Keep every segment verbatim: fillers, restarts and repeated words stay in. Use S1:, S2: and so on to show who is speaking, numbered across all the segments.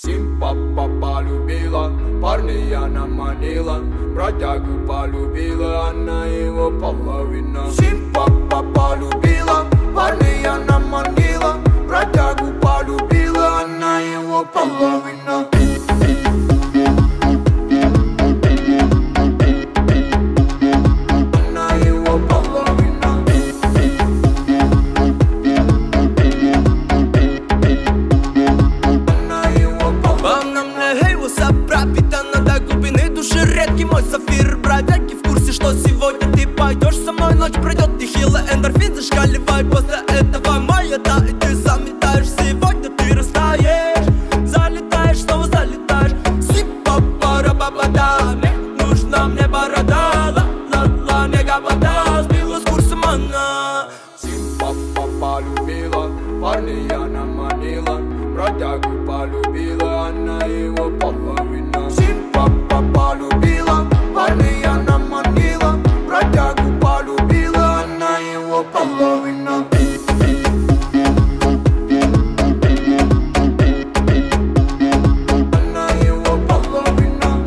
S1: Симпа полюбила, парня она манила, бродягу полюбила, она его половина. Симпа полюбила, парня она манила, бродягу полюбила, она его половина.
S2: Редкий мой сафир, бродяги в курсе, что сегодня ты пойдешь со мной, ночь пройдет нехило, эндорфин зашкаливай. После этого моя да, и ты заметаешь. Сегодня ты растаешь, залетаешь, снова залетаешь. Сипа-пара-ба-ба-да, мне нужна мне борода. Ла-ла-ла, не габада, сбила с курса мана.
S1: Симпа полюбила, парня она манила, бродягу полюбила, она его половина. Симпа полюбила, парня она манила, бродягу полюбила, она его половина. Она его половина.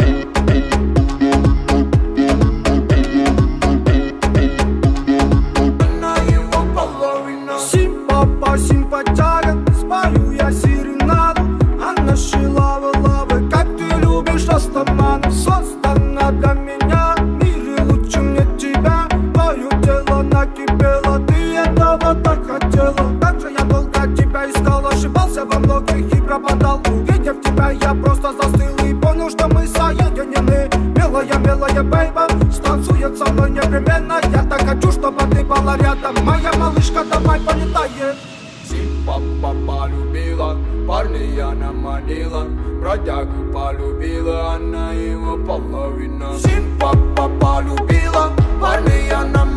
S1: Она его половина.
S3: Симпа, симпатяга, спою я серенаду. Она шила лавы, как ты любишь, растамана. Создана для меня, в мире лучше мне тебя. Твое тело накипело, ты этого так хотела. Так же я долго тебя искал, ошибался во многих и пропадал. Увидев тебя, я просто застыл и понял, что мы соединены. Милая, милая бейба, станцует со мной непременно. Я так хочу, чтобы ты была рядом. Моя малышка, давай полетай.
S1: Симпа полюбила, парня она манила, бродягу полюбила, она его половина. Симпа полюбила, парня она